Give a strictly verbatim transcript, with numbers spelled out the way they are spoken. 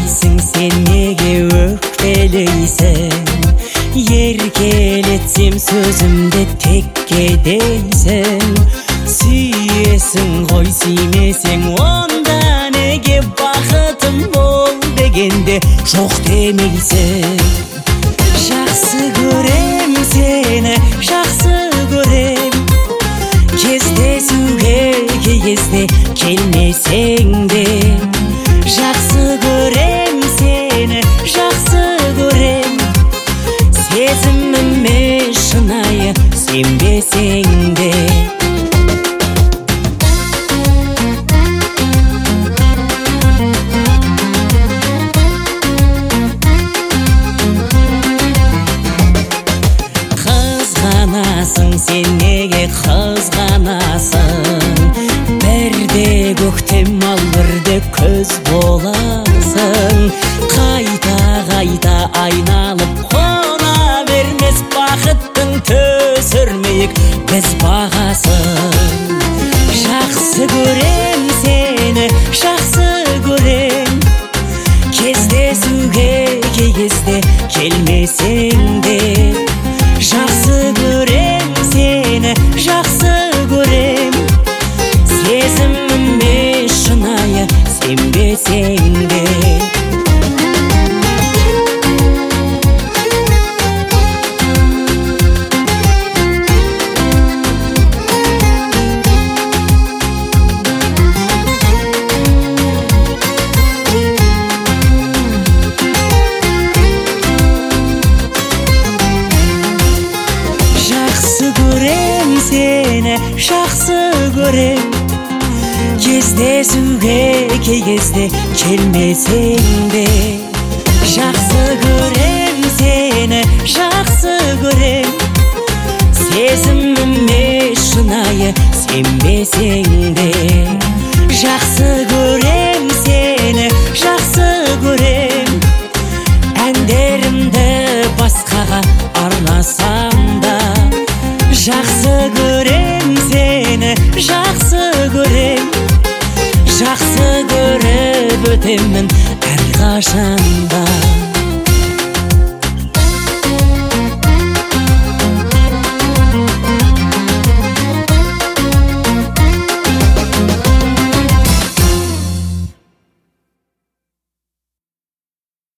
Өкпелейсің, сен неге өкпелейсің? Еркелетсем сөзімді текке дейсің. Сүйесің ғой, сүймесең онда неге бақытым бол дегенде жоқ демейсің. Жақсы көрем сені, жақсы көрем. Кездесуге кезде келмесең де. Жақсы көрем сені, жақсы көрем. Сезіміме шынайы сенбесең де. Қызғанасың, сен неге қызғанасың? Бірде көктем ал бірде көз боласың. Қайта-қайта айналып қона бермес бақыттың төсірмейік біз бағасын. Жақсы көрем сені, жақсы көрем. Кездесуге кезде келмесең де. Жақсы көрем сені, жақсы көрем. Сезіміме шынайы сенбесең де. Жақсы көрем сені, жақсы көрем. Кездесуге кезде келмесең де. Жақсы көрем сені, жақсы көрем. Сезіміме шынайы сенбесең де. Жақсы көрем сені, жақсы көрем. Әндерімді басқаға арнасам да. Жақсы көрем сені, жақсы көрем. Жақсы көріп өтемін әрқашанда.